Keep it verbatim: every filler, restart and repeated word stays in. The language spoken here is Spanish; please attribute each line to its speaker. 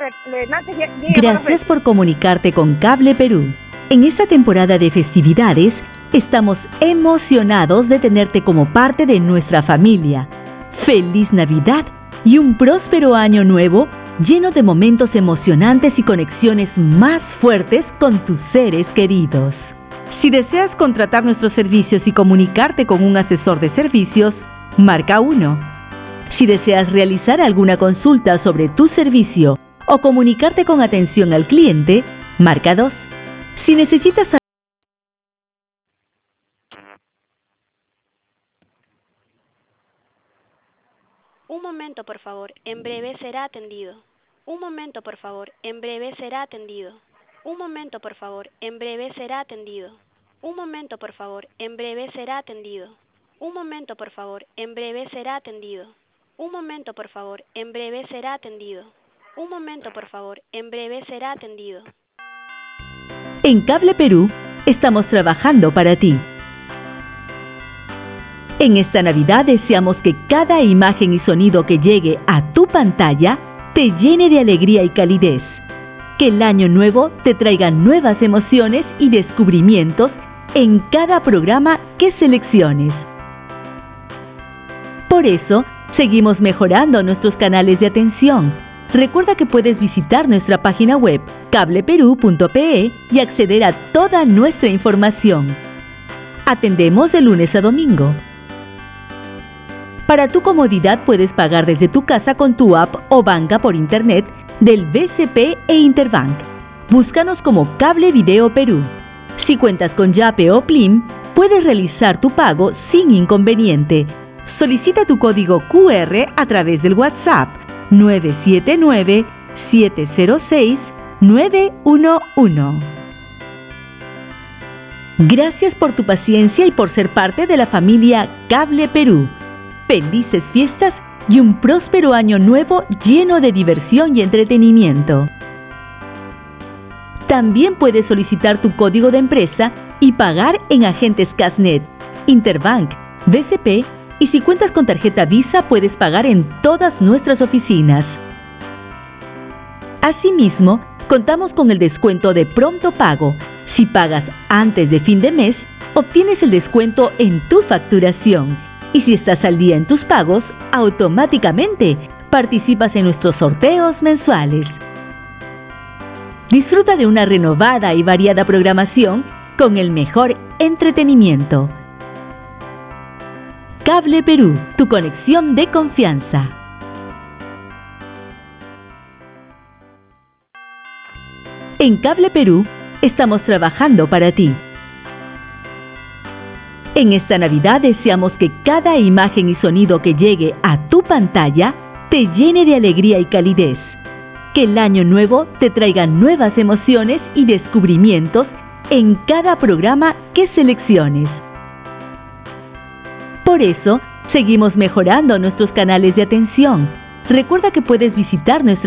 Speaker 1: Gracias por comunicarte con Cable Perú. En esta temporada de festividades, estamos emocionados de tenerte como parte de nuestra familia. ¡Feliz Navidad y un próspero año nuevo lleno de momentos emocionantes y conexiones más fuertes con tus seres queridos! Si deseas contratar nuestros servicios y comunicarte con un asesor de servicios, marca uno. Si deseas realizar alguna consulta sobre tu servicio o comunicarte con atención al cliente, marca dos. Si necesitas
Speaker 2: Un momento, por favor. En breve será atendido. Un momento, por favor. En breve será atendido. Un momento, por favor. En breve será atendido. Un momento, por favor. En breve será atendido. Un momento, por favor. En breve será atendido. Un momento, por favor. En breve será atendido. Un momento, por favor. En breve será atendido.
Speaker 1: En Cable Perú, estamos trabajando para ti. En esta Navidad deseamos que cada imagen y sonido que llegue a tu pantalla te llene de alegría y calidez. Que el año nuevo te traiga nuevas emociones y descubrimientos en cada programa que selecciones. Por eso, seguimos mejorando nuestros canales de atención. Recuerda que puedes visitar nuestra página web cable perú punto pe y acceder a toda nuestra información. Atendemos de lunes a domingo. Para tu comodidad puedes pagar desde tu casa con tu app o banca por internet del B C P e Interbank. Búscanos como Cable Video Perú. Si cuentas con Yape o Plim, puedes realizar tu pago sin inconveniente. Solicita tu código Q R a través del WhatsApp nueve siete nueve, siete cero seis, nueve uno uno. Gracias por tu paciencia y por ser parte de la familia Cable Perú. Felices fiestas y un próspero año nuevo lleno de diversión y entretenimiento. También puedes solicitar tu código de empresa y pagar en agentes Casnet, Interbank, B C P y si cuentas con tarjeta Visa puedes pagar en todas nuestras oficinas. Asimismo, contamos con el descuento de pronto pago. Si pagas antes de fin de mes, obtienes el descuento en tu facturación. Y si estás al día en tus pagos, automáticamente participas en nuestros sorteos mensuales. Disfruta de una renovada y variada programación con el mejor entretenimiento. Cable Perú, tu conexión de confianza. En Cable Perú, estamos trabajando para ti. En esta Navidad deseamos que cada imagen y sonido que llegue a tu pantalla te llene de alegría y calidez. Que el año nuevo te traiga nuevas emociones y descubrimientos en cada programa que selecciones. Por eso, seguimos mejorando nuestros canales de atención. Recuerda que puedes visitar nuestra